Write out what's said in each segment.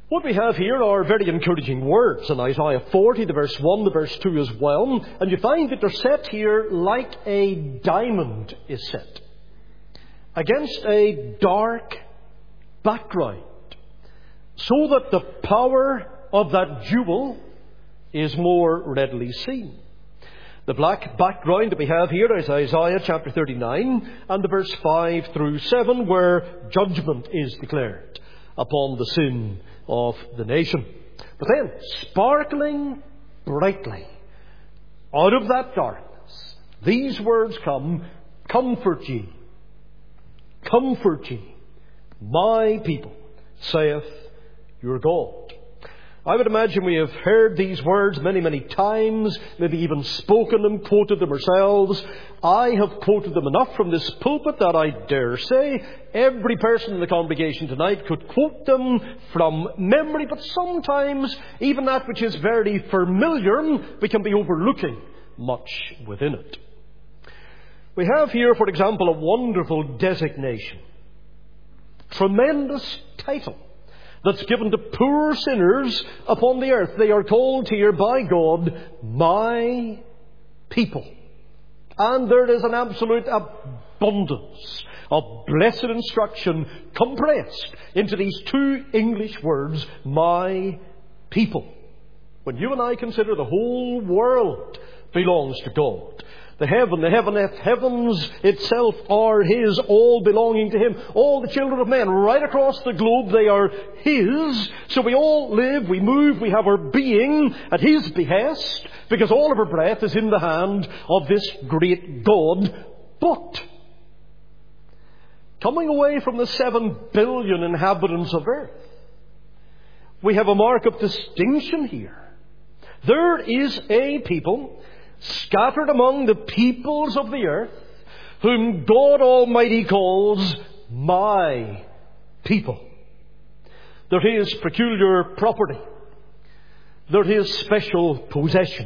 What we have here are very encouraging words in Isaiah 40, the verse 1, the verse 2 as well. And you find that they're set here like a diamond is set against a dark background, so that the power of that jewel is more readily seen. The black background that we have here is Isaiah chapter 39 and the verse 5 through 7, where judgment is declared upon the sin of the nation. But then, sparkling brightly out of that darkness, these words come, "Comfort ye, my people, saith your God." I would imagine we have heard these words many, many times, maybe even spoken them, quoted them ourselves. I have quoted them enough from this pulpit that I dare say every person in the congregation tonight could quote them from memory, but sometimes even that which is very familiar, we can be overlooking much within it. We have here, for example, a wonderful designation, tremendous title that's given to poor sinners upon the earth. They are called here by God, my people. And there is an absolute abundance of blessed instruction compressed into these two English words, my people. When you and I consider the whole world belongs to God, the heavens itself are His, all belonging to Him. All the children of men right across the globe, they are His. So we all live, we move, we have our being at His behest, because all of our breath is in the hand of this great God. But coming away from the 7 billion inhabitants of earth, we have a mark of distinction here. There is a people scattered among the peoples of the earth, whom God Almighty calls my people. They're His peculiar property. They're His special possession.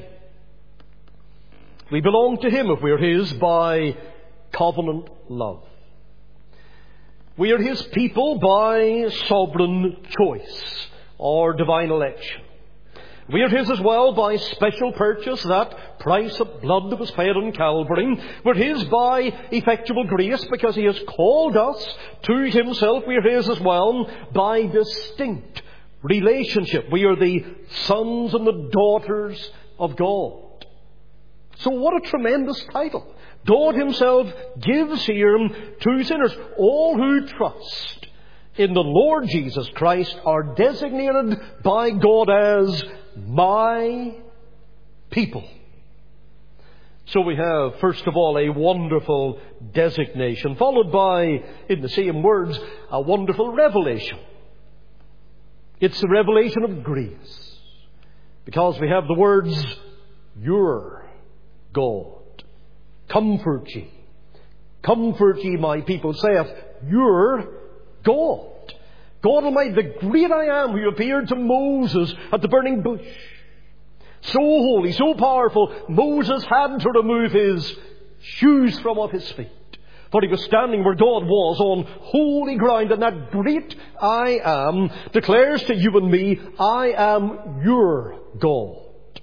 We belong to Him if we're His by covenant love. We are His people by sovereign choice or divine election. We are His as well by special purchase, that price of blood that was paid on Calvary. We're His by effectual grace because He has called us to Himself. We are His as well by distinct relationship. We are the sons and the daughters of God. So what a tremendous title God Himself gives here to sinners. All who trust in the Lord Jesus Christ are designated by God as my people. So we have, first of all, a wonderful designation, followed by, in the same words, a wonderful revelation. It's the revelation of grace, because we have the words, your God. Comfort ye, my people, saith your God. God Almighty, the great I Am, who appeared to Moses at the burning bush. So holy, so powerful, Moses had to remove his shoes from off his feet, for he was standing where God was on holy ground. And that great I Am declares to you and me, I am your God.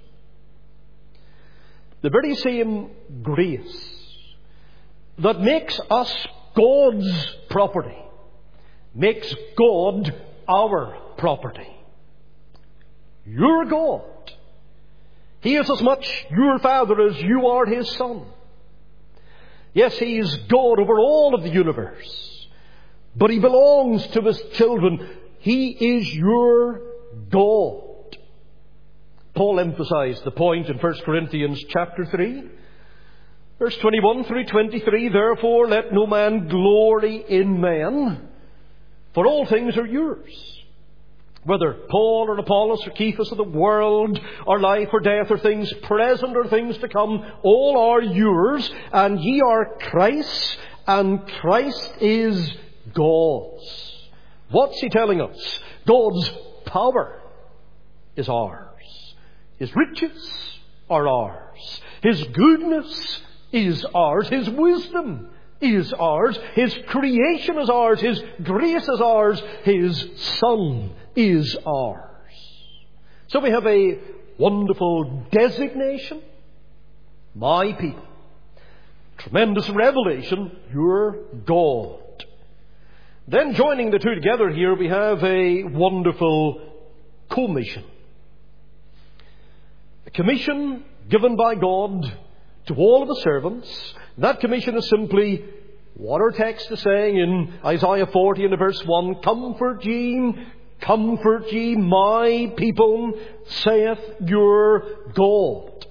The very same grace that makes us God's property makes God our property. Your God. He is as much your Father as you are His Son. Yes, He is God over all of the universe, but He belongs to His children. He is your God. Paul emphasized the point in 1 Corinthians chapter 3, verse 21 through 23. Therefore let no man glory in man, for all things are yours. Whether Paul or Apollos or Cephas or the world or life or death or things present or things to come, all are yours, and ye are Christ's, and Christ is God's. What's He telling us? God's power is ours. His riches are ours. His goodness is ours. His wisdom is ours. His creation is ours. His grace is ours. His Son is ours. So we have a wonderful designation. My people. Tremendous revelation. Your God. Then joining the two together here, we have a wonderful commission. A commission given by God to all of the servants. That commission is simply what our text is saying in Isaiah 40 and verse 1. Comfort ye my people, saith your God.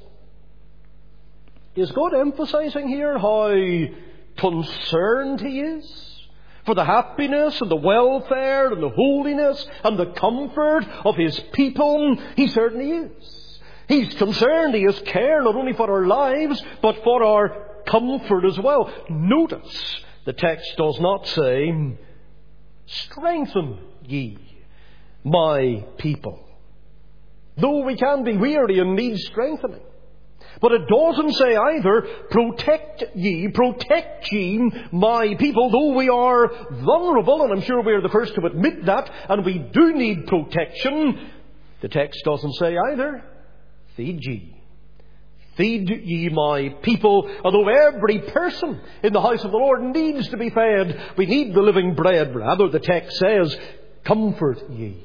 Is God emphasizing here how concerned He is for the happiness and the welfare and the holiness and the comfort of His people? He certainly is. He's concerned. He has care not only for our lives, but for our comfort as well. Notice the text does not say, strengthen ye my people. Though we can be weary and need strengthening. But it doesn't say either, protect ye my people, though we are vulnerable, and I'm sure we are the first to admit that, and we do need protection. The text doesn't say either, feed ye my people. Although every person in the house of the Lord needs to be fed, we need the living bread. Rather, the text says, comfort ye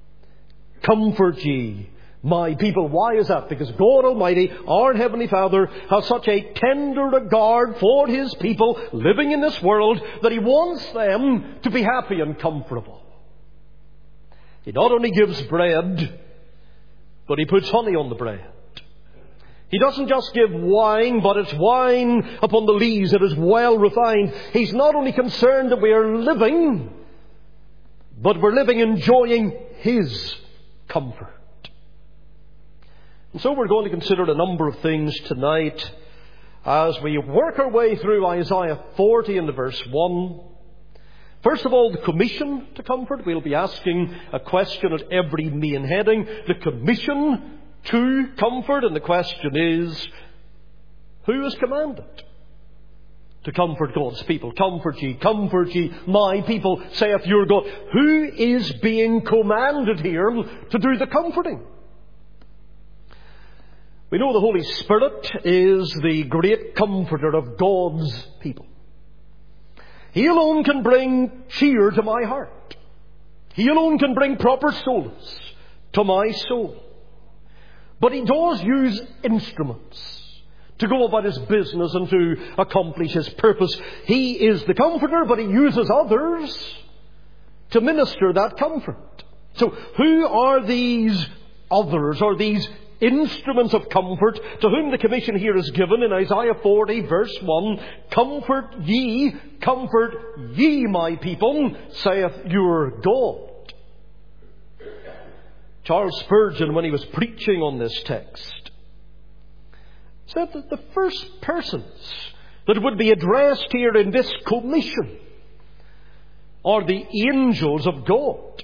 my people. Why is that? Because God Almighty, our Heavenly Father, has such a tender regard for His people living in this world that He wants them to be happy and comfortable. He not only gives bread, but He puts honey on the bread. He doesn't just give wine, but it's wine upon the lees that is well refined. He's not only concerned that we are living, but we're living enjoying His comfort. And so we're going to consider a number of things tonight as we work our way through Isaiah 40 and verse 1. First of all, the commission to comfort. We'll be asking a question at every main heading. The commission to comfort. And the question is, who is commanded to comfort God's people? Comfort ye my people, saith your God. Who is being commanded here to do the comforting? We know the Holy Spirit is the great comforter of God's people. He alone can bring cheer to my heart. He alone can bring proper solace to my soul. But He does use instruments to go about His business and to accomplish His purpose. He is the comforter, but He uses others to minister that comfort. So who are these others, or these instruments of comfort to whom the commission here is given in Isaiah 40 verse 1? Comfort ye my people, saith your God. Charles Spurgeon, when he was preaching on this text, said that the first persons that would be addressed here in this commission are the angels of God.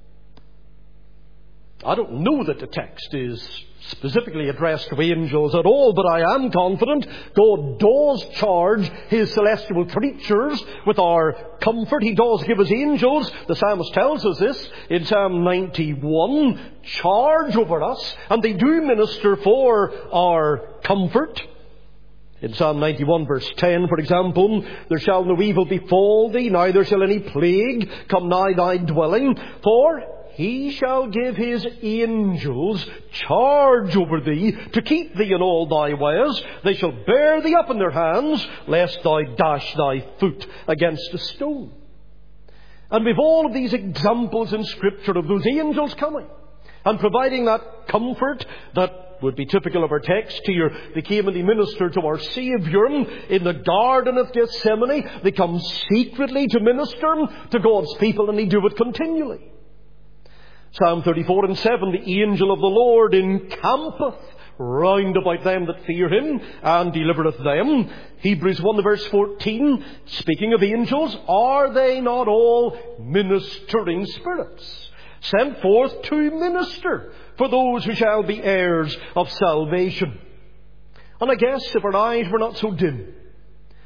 I don't know that the text is specifically addressed to angels at all, but I am confident God does charge His celestial creatures with our comfort. He does give His angels, the psalmist tells us this in Psalm 91, charge over us, and they do minister for our comfort. In Psalm 91 verse 10, for example, there shall no evil befall thee, neither shall any plague come nigh thy dwelling, for He shall give His angels charge over thee, to keep thee in all thy ways. They shall bear thee up in their hands, lest thou dash thy foot against a stone. And we've all of these examples in Scripture of those angels coming and providing that comfort that would be typical of our text here. They came and they ministered to our Saviour in the Garden of Gethsemane. They come secretly to minister to God's people, and they do it continually. Psalm 34 and 7, the angel of the Lord encampeth round about them that fear Him, and delivereth them. Hebrews 1 verse 14, speaking of angels, are they not all ministering spirits, sent forth to minister for those who shall be heirs of salvation? And I guess if our eyes were not so dim,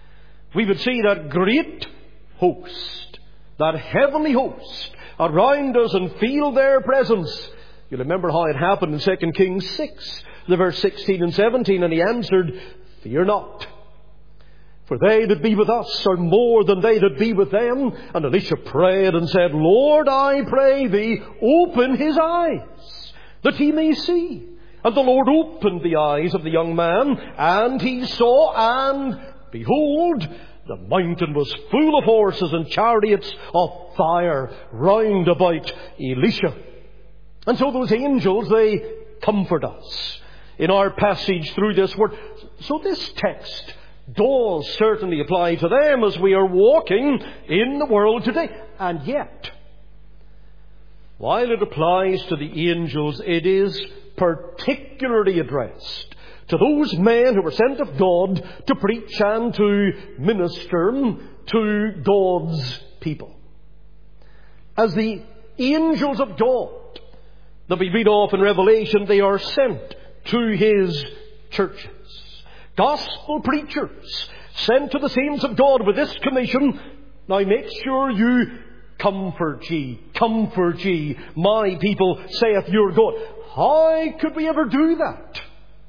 we would see that great host, that heavenly host, around us and feel their presence. You remember how it happened in 2 Kings 6, the verse 16 and 17, and he answered, "Fear not, for they that be with us are more than they that be with them." And Elisha prayed and said, "Lord, I pray thee, open his eyes, that he may see." And the Lord opened the eyes of the young man, and he saw, and behold, the mountain was full of horses and chariots of fire round about Elisha. And so those angels, they comfort us in our passage through this word. So this text does certainly apply to them as we are walking in the world today. And yet, while it applies to the angels, it is particularly addressed to those men who were sent of God to preach and to minister to God's people. As the angels of God that we read of in Revelation, they are sent to His churches. Gospel preachers sent to the saints of God with this commission: "Now make sure you comfort ye, my people, saith your God." How could we ever do that?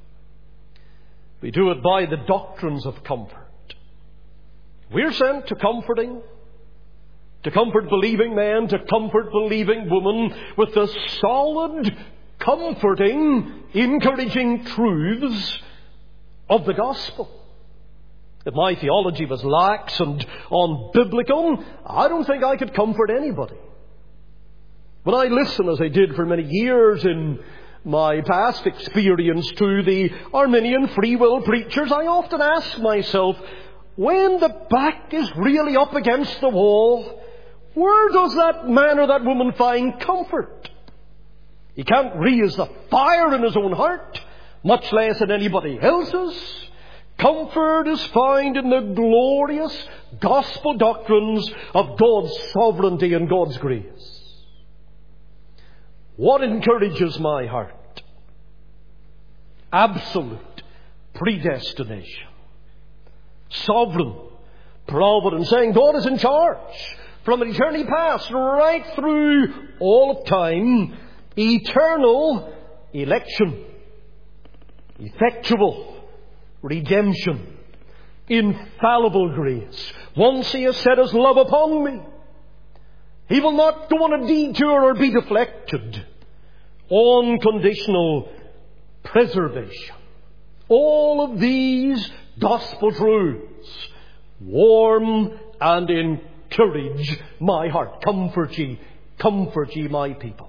We do it by the doctrines of comfort. We're sent to comfort believing men, to comfort believing women with the solid, comforting, encouraging truths of the gospel. If my theology was lax and unbiblical, I don't think I could comfort anybody. When I listen, as I did for many years in my past experience, to the Arminian free will preachers, I often ask myself, when the back is really up against the wall, where does that man or that woman find comfort? He can't raise the fire in his own heart, much less in anybody else's. Comfort is found in the glorious gospel doctrines of God's sovereignty and God's grace. What encourages my heart? Absolute predestination. Sovereign providence, saying God is in charge from an eternity past right through all of time. Eternal election. Effectual redemption. Infallible grace. Once He has set His love upon me, He will not go on a detour or be deflected. Unconditional preservation. All of these gospel truths warm and encourage my heart. Comfort ye, my people.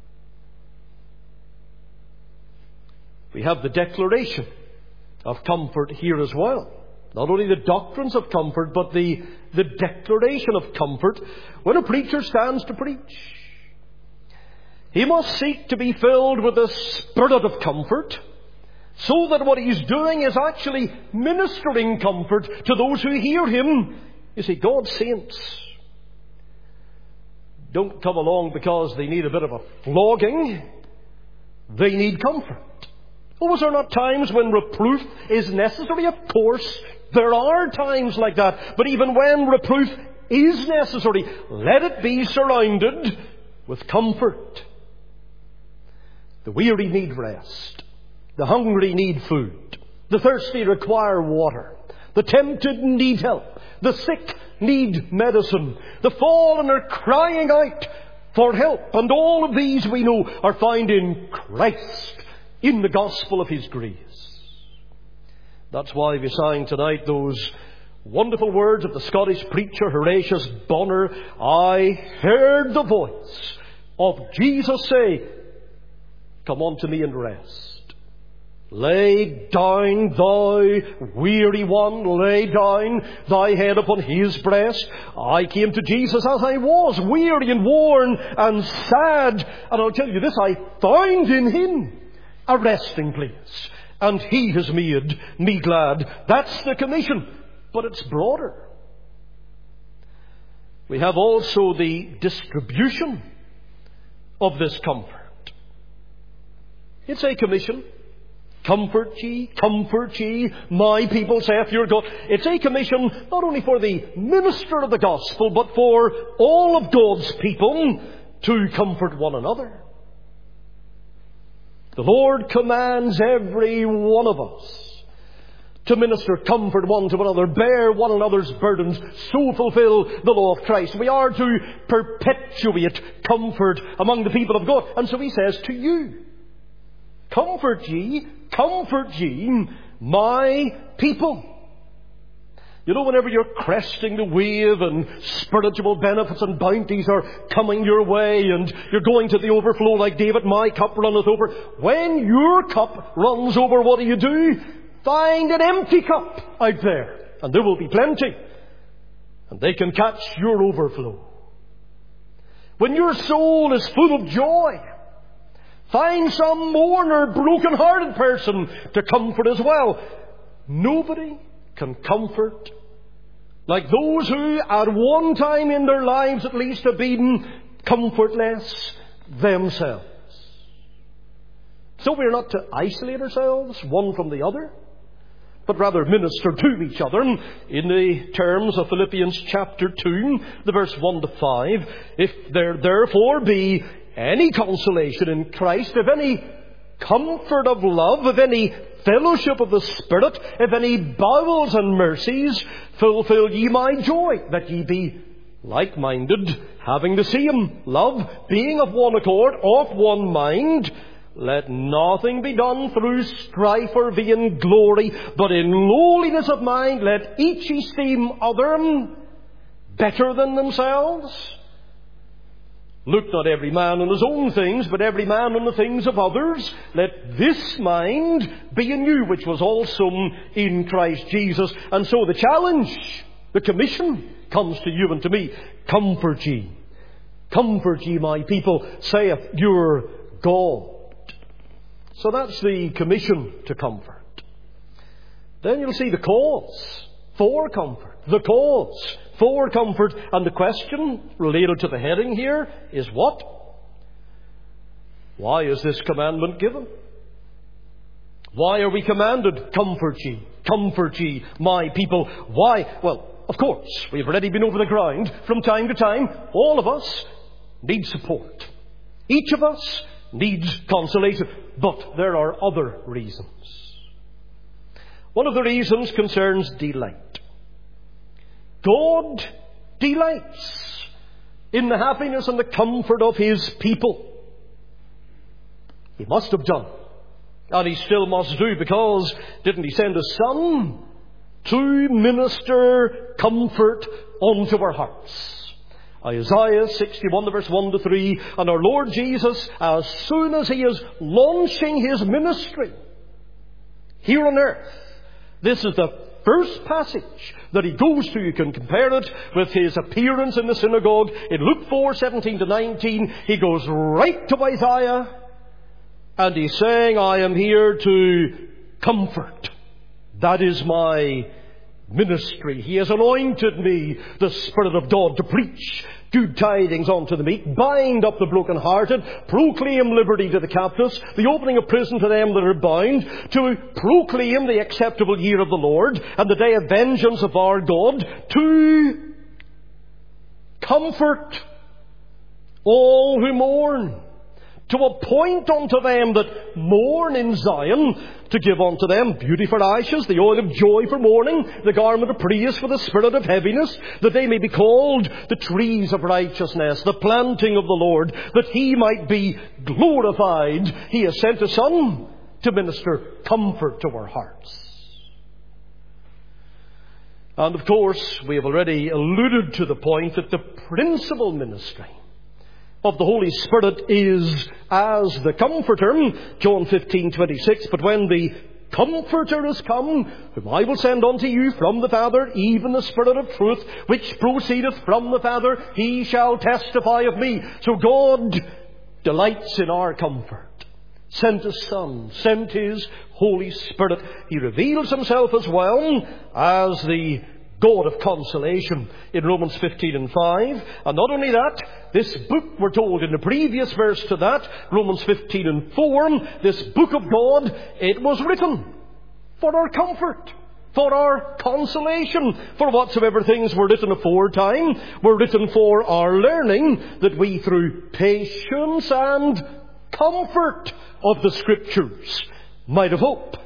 We have the declaration of comfort here as well. Not only the doctrines of comfort, but the declaration of comfort when a preacher stands to preach. He must seek to be filled with the spirit of comfort, so that what he's doing is actually ministering comfort to those who hear him. You see, God's saints don't come along because they need a bit of a flogging. They need comfort. Oh, is there not times when reproof is necessary? Of course, there are times like that. But even when reproof is necessary, let it be surrounded with comfort. The weary need rest. The hungry need food. The thirsty require water. The tempted need help. The sick need medicine. The fallen are crying out for help. And all of these, we know, are found in Christ, in the gospel of His grace. That's why we sang tonight those wonderful words of the Scottish preacher Horatius Bonner. I heard the voice of Jesus say, "Come unto me and rest. Lay down, thou weary one, lay down thy head upon His breast." I came to Jesus as I was, weary and worn and sad. And I'll tell you this, I found in Him a resting place. And He has made me glad. That's the commission. But it's broader. We have also the distribution of this comfort. It's a commission Comfort ye, my people, saith your God. It's a commission not only for the minister of the gospel, but for all of God's people to comfort one another. The Lord commands every one of us to minister comfort one to another, bear one another's burdens, so fulfill the law of Christ. We are to perpetuate comfort among the people of God. And so he says to you, comfort ye, my people. You know, whenever you're cresting the wave and spiritual benefits and bounties are coming your way and you're going to the overflow like David, my cup runneth over. When your cup runs over, what do? Find an empty cup out there, and there will be plenty. And they can catch your overflow. When your soul is full of joy, find some mourner, broken-hearted person to comfort as well. Nobody can comfort like those who at one time in their lives at least have been comfortless themselves. So we're not to isolate ourselves one from the other, but rather minister to each other. In the terms of Philippians chapter 2, the verse 1 to 5, if there therefore be any consolation in Christ, if any comfort of love, if any fellowship of the Spirit, if any bowels and mercies, fulfill ye my joy, that ye be like-minded, having the same love, being of one accord, of one mind. Let nothing be done through strife or vain glory, but in lowliness of mind let each esteem other better than themselves. Look not every man on his own things, but every man on the things of others. Let this mind be in you, which was also in Christ Jesus. And so the challenge, the commission, comes to you and to me. Comfort ye, my people, saith your God. So that's the commission to comfort. Then you'll see the cause for comfort. The cause for comfort. And the question related to the heading here is what? Why is this commandment given? Why are we commanded, comfort ye, my people? Why? Well, of course, we've already been over the ground. From time to time, all of us need support. Each of us needs consolation. But there are other reasons. One of the reasons concerns delight. God delights in the happiness and the comfort of His people. He must have done. And He still must do, because didn't He send His Son to minister comfort unto our hearts? Isaiah 61, verse 1 to 3. And our Lord Jesus, as soon as He is launching His ministry here on earth, this is the first passage that He goes to. You can compare it with His appearance in the synagogue in Luke 4, 17 to 19. He goes right to Isaiah and He's saying, I am here to comfort. That is my ministry. He has anointed me, the Spirit of God, to preach good tidings unto the meek, bind up the brokenhearted, proclaim liberty to the captives, the opening of prison to them that are bound, to proclaim the acceptable year of the Lord and the day of vengeance of our God, to comfort all who mourn, to appoint unto them that mourn in Zion, to give unto them beauty for ashes, the oil of joy for mourning, the garment of praise for the spirit of heaviness, that they may be called the trees of righteousness, the planting of the Lord, that He might be glorified. He has sent His Son to minister comfort to our hearts. And of course, we have already alluded to the point that the principal ministry of the Holy Spirit is as the Comforter, John 15:26. But when the Comforter is come, whom I will send unto you from the Father, even the Spirit of truth, which proceedeth from the Father, He shall testify of me. So God delights in our comfort. Sent His Son, sent His Holy Spirit. He reveals Himself as well as the God of consolation in Romans 15 and 5. And not only that, this book, we're told in the previous verse to that, Romans 15 and 4, this book of God, it was written for our comfort, for our consolation, for whatsoever things were written aforetime were written for our learning, that we through patience and comfort of the Scriptures might have hope.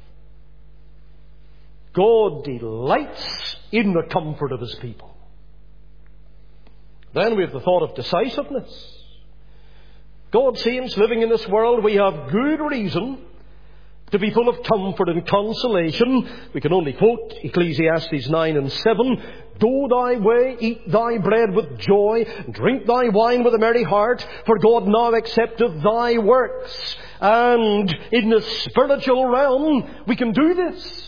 God delights in the comfort of His people. Then we have the thought of decisiveness. God, saints, living in this world, we have good reason to be full of comfort and consolation. We can only quote Ecclesiastes 9 and 7. Go thy way, eat thy bread with joy, drink thy wine with a merry heart, for God now accepteth thy works. And in the spiritual realm, we can do this.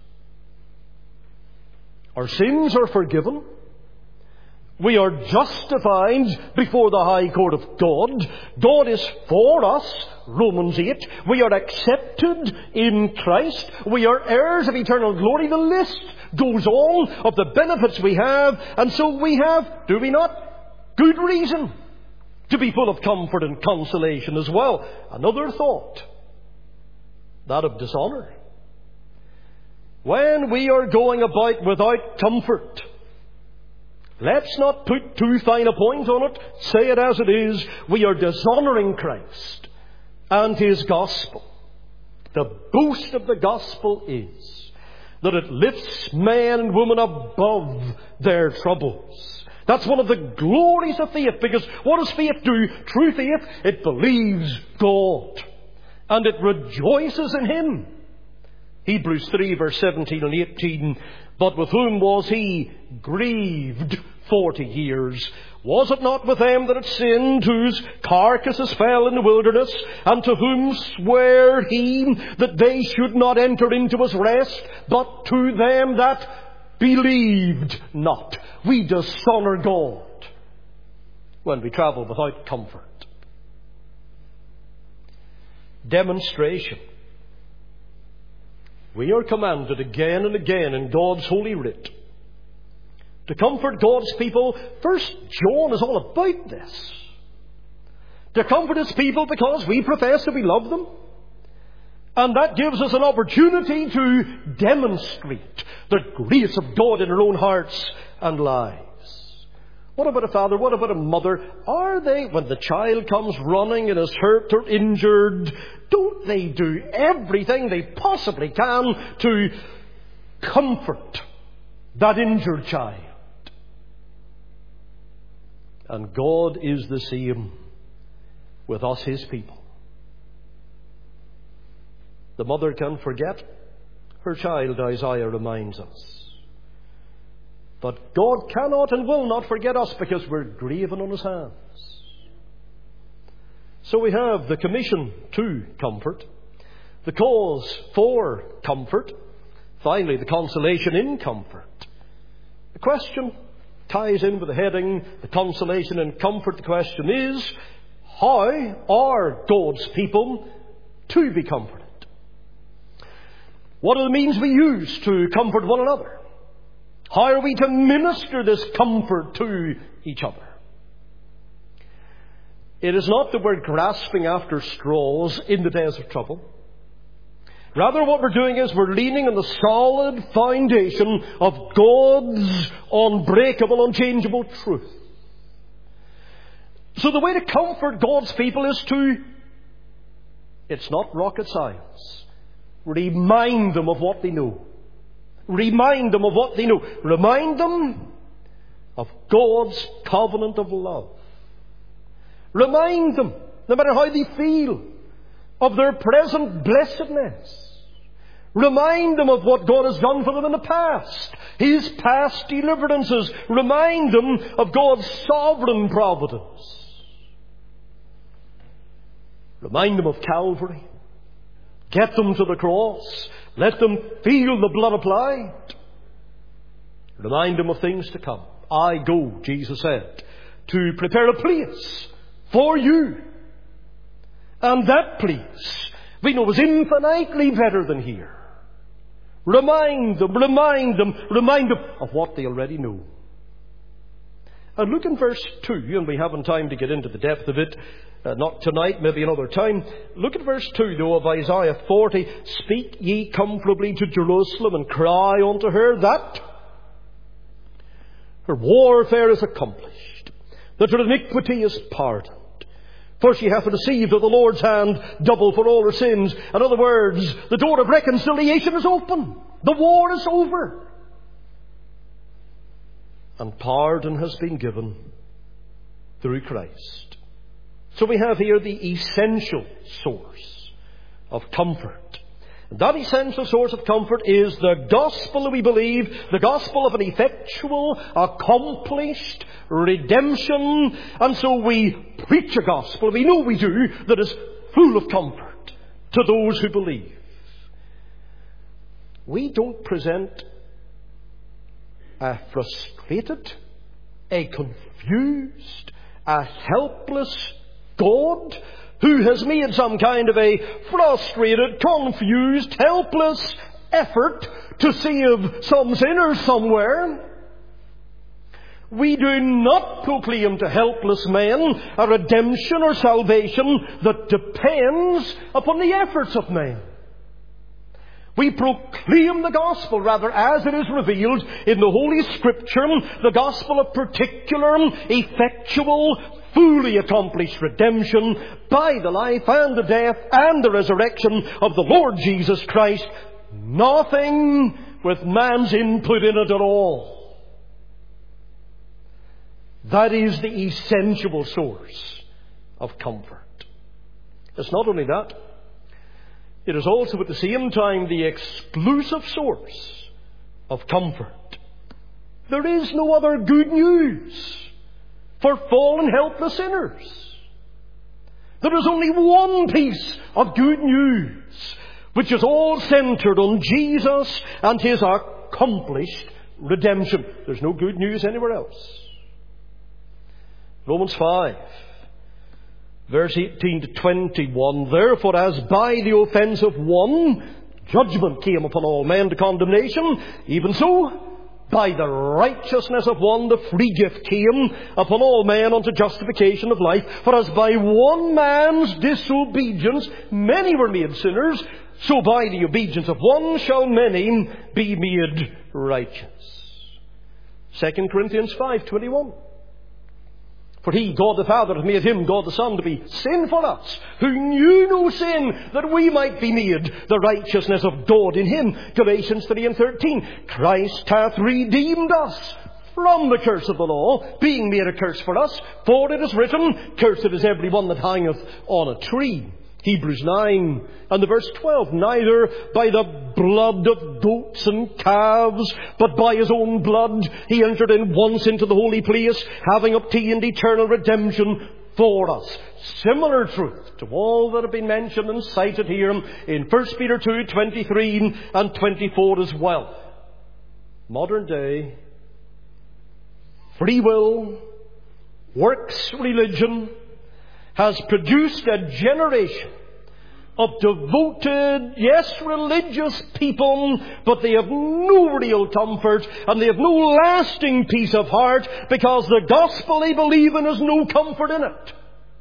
Our sins are forgiven. We are justified before the high court of God. God is for us, Romans 8. We are accepted in Christ. We are heirs of eternal glory. The list goes on of the benefits we have. And so we have, do we not, good reason to be full of comfort and consolation as well. Another thought, that of dishonour. When we are going about without comfort, let's not put too fine a point on it. Say it as it is. We are dishonouring Christ and His gospel. The boast of the gospel is that it lifts men and women above their troubles. That's one of the glories of faith, because what does faith do? True faith, it believes God and it rejoices in Him. Hebrews 3 verse 17 and 18. But with whom was He grieved 40 years? Was it not with them that had sinned, whose carcasses fell in the wilderness, and to whom sware He that they should not enter into His rest, but to them that believed not? We dishonour God when we travel without comfort. Demonstration. We are commanded again and again in God's holy writ to comfort God's people. 1 John is all about this. To comfort His people because we profess that we love them. And that gives us an opportunity to demonstrate the grace of God in our own hearts and lives. What about a father? What about a mother? Are they, when the child comes running and is hurt or injured, don't they do everything they possibly can to comfort that injured child? And God is the same with us, His people. The mother can forget her child, Isaiah reminds us. But God cannot and will not forget us, because we're graven on His hands. So we have the commission to comfort, the cause for comfort, finally the consolation in comfort. The question ties in with the heading, the consolation and comfort. The question is, how are God's people to be comforted? What are the means we use to comfort one another? How are we to minister this comfort to each other? It is not that we're grasping after straws in the days of trouble. Rather, what we're doing is we're leaning on the solid foundation of God's unbreakable, unchangeable truth. So the way to comfort God's people is to, it's not rocket science, remind them of what they know. Remind them of what they know. Remind them of God's covenant of love. Remind them, no matter how they feel, of their present blessedness. Remind them of what God has done for them in the past, His past deliverances. Remind them of God's sovereign providence. Remind them of Calvary. Get them to the cross. Let them feel the blood applied. Remind them of things to come. I go, Jesus said, to prepare a place for you. And that place, we know, is infinitely better than here. Remind them of what they already know. And look in verse 2, and we haven't time to get into the depth of it, not tonight, maybe another time. Look at verse 2, though, of Isaiah 40. Speak ye comfortably to Jerusalem, and cry unto her that her warfare is accomplished, that her iniquity is pardoned. For she hath received of the Lord's hand double for all her sins. In other words, the door of reconciliation is open. The war is over. And pardon has been given through Christ. So we have here the essential source of comfort. And that essential source of comfort is the gospel that we believe, the gospel of an effectual, accomplished redemption. And so we preach a gospel, we know we do, that is full of comfort to those who believe. We don't present a frustrated, a confused, a helpless God who has made some kind of a frustrated, confused, helpless effort to save some sinner somewhere. We do not proclaim to helpless men a redemption or salvation that depends upon the efforts of men. We proclaim the gospel, rather, as it is revealed in the Holy Scripture, the gospel of particular, effectual, fully accomplished redemption by the life and the death and the resurrection of the Lord Jesus Christ. Nothing with man's input in it at all. That is the essential source of comfort. It's not only that. It is also at the same time the exclusive source of comfort. There is no other good news for fallen, helpless sinners. There is only one piece of good news, which is all centered on Jesus and His accomplished redemption. There's no good news anywhere else. Romans 5. Verse 18 to 21, Therefore, as by the offence of one, judgment came upon all men to condemnation, even so, by the righteousness of one, the free gift came upon all men unto justification of life. For as by one man's disobedience many were made sinners, so by the obedience of one shall many be made righteous. 2 Corinthians 5:21. For He, God the Father, hath made Him, God the Son, to be sin for us, who knew no sin, that we might be made the righteousness of God in Him. Galatians 3:13. Christ hath redeemed us from the curse of the law, being made a curse for us. For it is written, Cursed is every one that hangeth on a tree. Hebrews 9 and the verse 12. Neither by the blood of goats and calves, but by His own blood He entered in once into the holy place, having obtained eternal redemption for us. Similar truth to all that have been mentioned and cited here in 1 Peter 2:23 and 24 as well. Modern day, free will, works religion has produced a generation of devoted, yes, religious people, but they have no real comfort and they have no lasting peace of heart because the gospel they believe in has no comfort in it.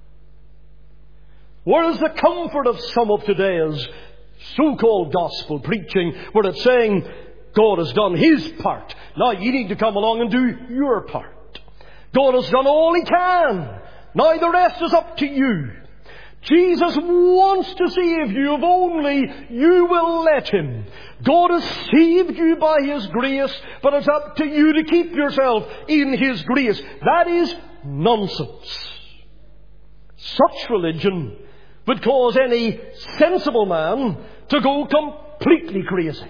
Whereas the comfort of some of today's so-called gospel preaching, where it's saying, God has done His part, now you need to come along and do your part. God has done all He can. Now the rest is up to you. Jesus wants to save you if only you will let Him. God has saved you by His grace, but it's up to you to keep yourself in His grace. That is nonsense. Such religion would cause any sensible man to go completely crazy.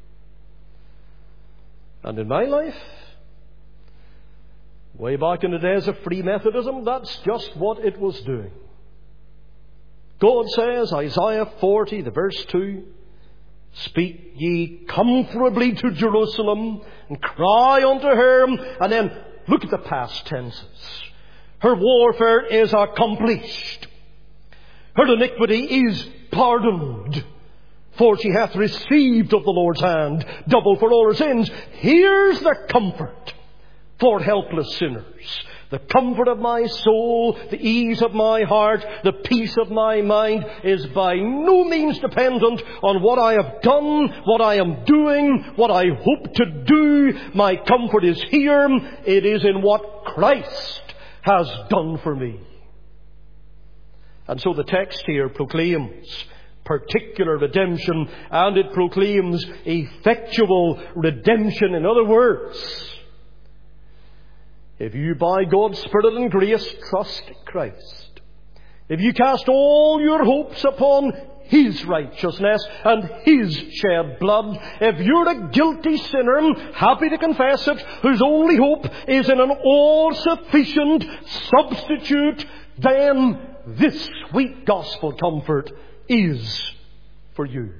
And in my life, way back in the days of Free Methodism, that's just what it was doing. God says, Isaiah 40, the verse 2, Speak ye comfortably to Jerusalem, and cry unto her. And then look at the past tenses. Her warfare is accomplished. Her iniquity is pardoned. for she hath received of the Lord's hand double for all her sins. Here's the comfort for helpless sinners. The comfort of my soul, the ease of my heart, the peace of my mind is by no means dependent on what I have done, what I am doing, what I hope to do. My comfort is here. It is in what Christ has done for me. And so the text here proclaims particular redemption, and it proclaims effectual redemption. In other words, if you by God's Spirit and grace trust Christ, if you cast all your hopes upon His righteousness and His shed blood, if you're a guilty sinner, happy to confess it, whose only hope is in an all-sufficient substitute, then this sweet gospel comfort is for you.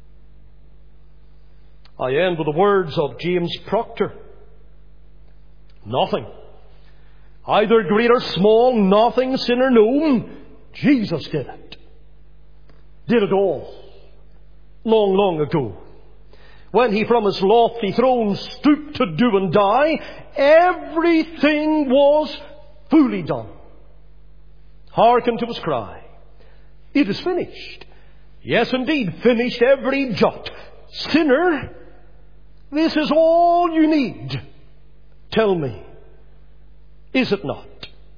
I end with the words of James Proctor. Nothing, either great or small, nothing sin or known, Jesus did it. Did it all. Long, long ago. When He from His lofty throne stooped to do and die, everything was fully done. Hearken to His cry. It is finished. Yes, indeed, finished every jot. Sinner, this is all you need. Tell me, is it not?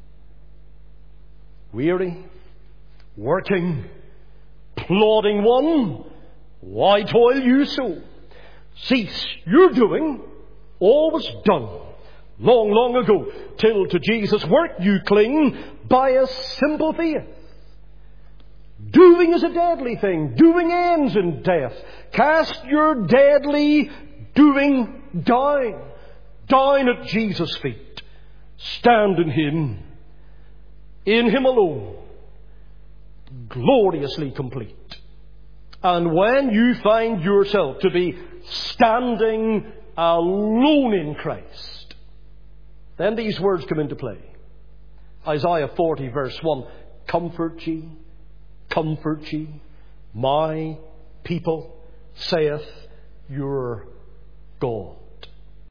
Weary, working, plodding one, why toil you so? Cease your doing, all was done long, long ago, till to Jesus' work you cling by a simple faith. Doing is a deadly thing. Doing ends in death. Cast your deadly doing down. Down at Jesus' feet. Stand in Him. In Him alone. Gloriously complete. And when you find yourself to be standing alone in Christ, then these words come into play. Isaiah 40 verse 1. Comfort ye, my people, saith your